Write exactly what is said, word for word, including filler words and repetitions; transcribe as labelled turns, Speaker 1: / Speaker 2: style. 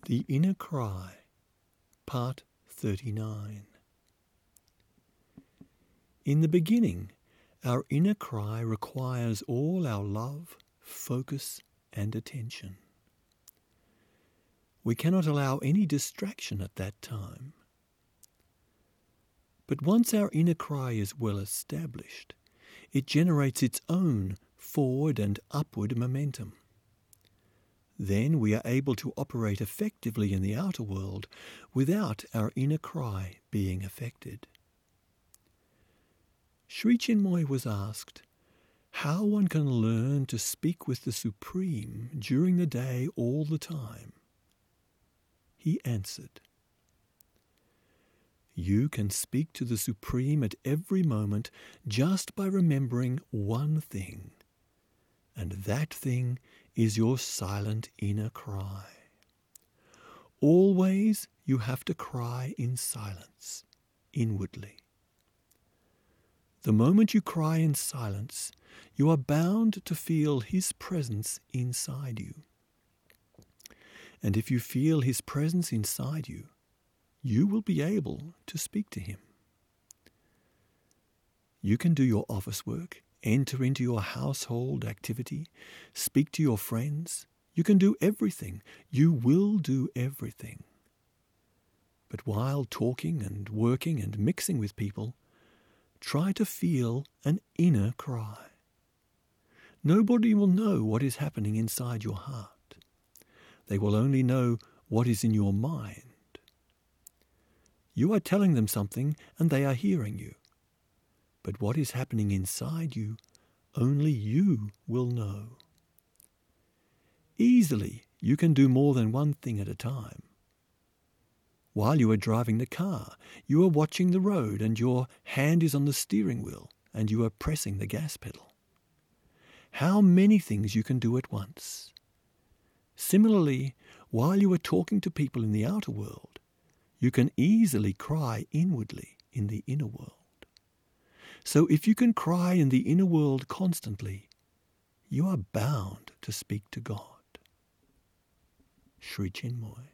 Speaker 1: The Inner Cry, Part thirty-nine. In the beginning, our inner cry requires all our love, focus, and attention. We cannot allow any distraction at that time. But once our inner cry is well established, it generates its own forward and upward momentum. Then we are able to operate effectively in the outer world without our inner cry being affected. Sri Chinmoy was asked how one can learn to speak with the Supreme during the day all the time. He answered, "You can speak to the Supreme at every moment just by remembering one thing, and that thing is your silent inner cry. Always you have to cry in silence, inwardly. The moment you cry in silence, you are bound to feel His presence inside you. And if you feel His presence inside you, you will be able to speak to Him. You can do your office work, enter into your household activity, speak to your friends. You can do everything. You will do everything. But while talking and working and mixing with people, try to feel an inner cry. Nobody will know what is happening inside your heart. They will only know what is in your mind. You are telling them something and they are hearing you. But what is happening inside you, only you will know. Easily, you can do more than one thing at a time. While you are driving the car, you are watching the road and your hand is on the steering wheel and you are pressing the gas pedal. How many things you can do at once. Similarly, while you are talking to people in the outer world, you can easily cry inwardly in the inner world. So if you can cry in the inner world constantly, you are bound to speak to God. Sri Chinmoy.